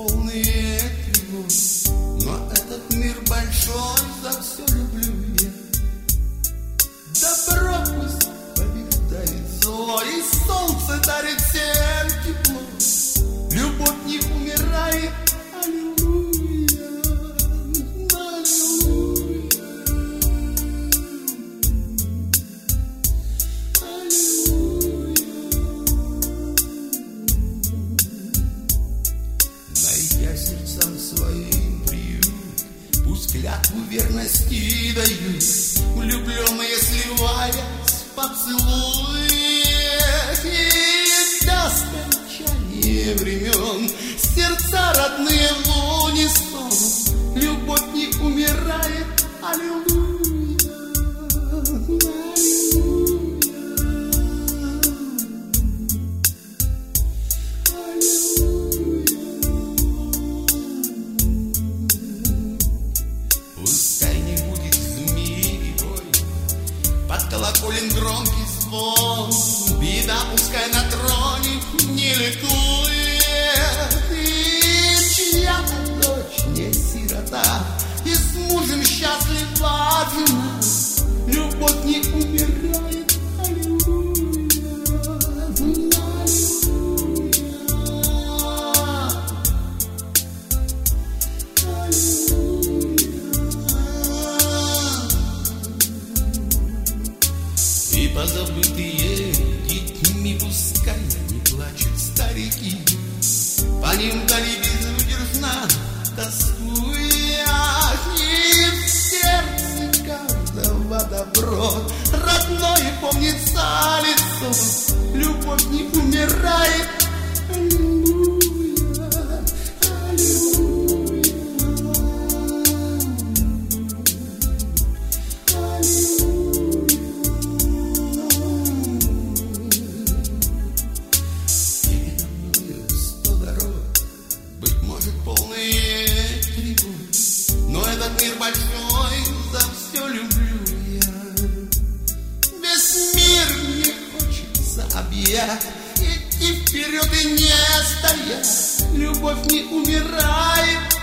полные тревог. Но этот мир большой, за все люблю я. Добро пусть побеждает зло, и солнце дарит всем тепло. Любовь не умирает, аллилуйя, аллилуйя, аллилуйя. Найдя сердцам своим приют, пусть клятву верности дают, влюбленные сливаясь в поцелуе, и до скончания времен сердца родные в унисон. Любовь не умирает, аллилуйя, аллилуйя, аллилуйя. Пускай не будет в мире бой, под колоколен громкий звон, беда пускай на троне не ликует, и чья-то дочь не сирота, и с мужем счастлива одна. Любовь не умирает, аллилуйя, аллилуйя. И позабытые детьми пускай не плачут старики, по ним дали безудержно тоскуя, и в сердце каждого добро родное помнится лицо. Любовь не умирает, аллилуйя, аллилуйя, аллилуйя. Передо мною 100 дорог, быть может, полные тревог, но этот мир большой, за все люблю я. Весь мир мне хочется объять, идти вперед и не стоять. Любовь не умирает,